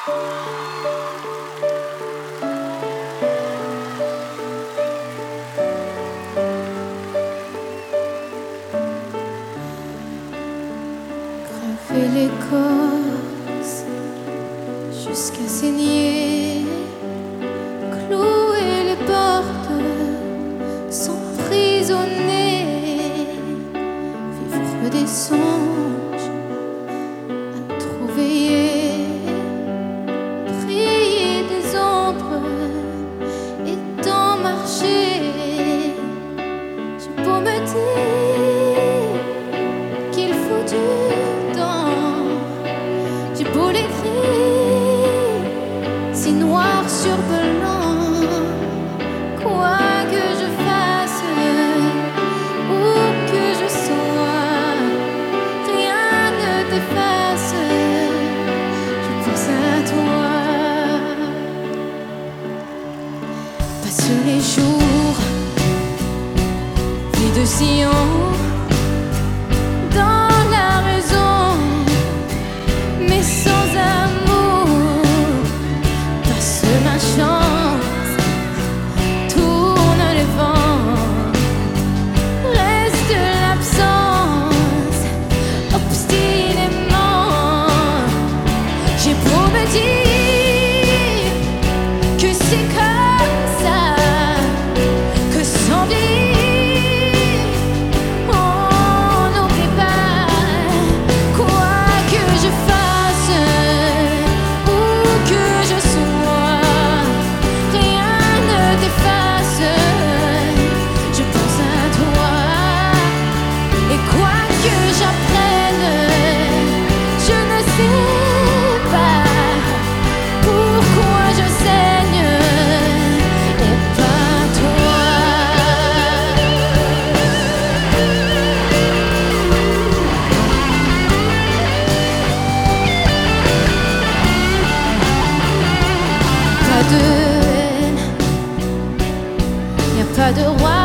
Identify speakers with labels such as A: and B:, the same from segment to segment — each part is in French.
A: Graver l'écorce jusqu'à saigner, clouer les portes, s'emprisonner, vivre des songes à trop veiller, prier des ombres et d'en marcher. J'ai beau me dire qu'il faut du temps, j'ai beau l'écrire si noir sur blanc, quoi que je fasse, où que je sois, rien ne t'efface. Je pense à toi. Passe les jours, vie de Sion, dans la raison, mais sans amour. Passe ma chance, tourne les vents, reste l'absence, obstinément. J'ai beau me dire que c'est comme ça, que sans vieillir, on n'oublie pas. Quoi que je fasse, où que je sois, rien ne t'efface. Je pense à toi, et quoi que j'apprenne, je ne sais pas pourquoi je saigne, et pas toi. Pas de haine, y a pas de roi,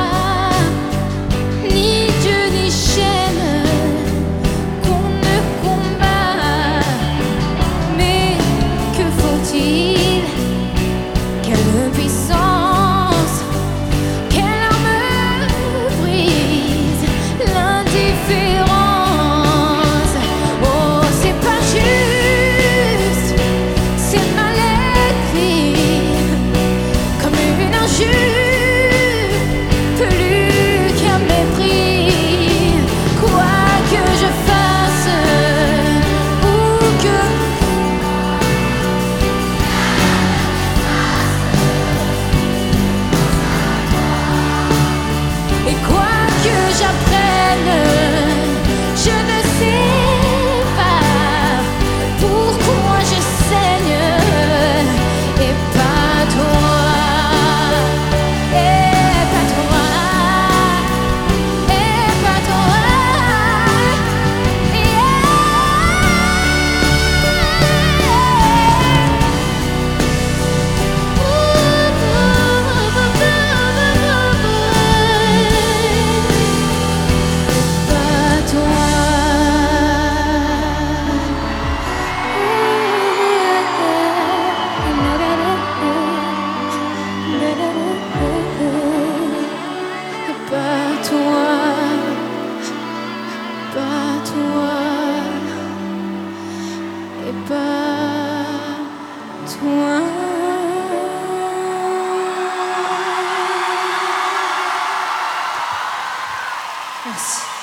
A: ni Dieu ni chaîne qu'on ne combat. Mais que faut-il? Quelle puissance, quelle arme brise l'indifférence? Oh, c'est pas juste, c'est mal écrit, comme une injure, plus qu'un mépris. Quoi que je fasse, où que et quoi que j'apprenne, je ne sais pas pourquoi je saigne, et pas toi, et pas toi, et pas toi, pas toi, pas toi, et pas toi. Merci.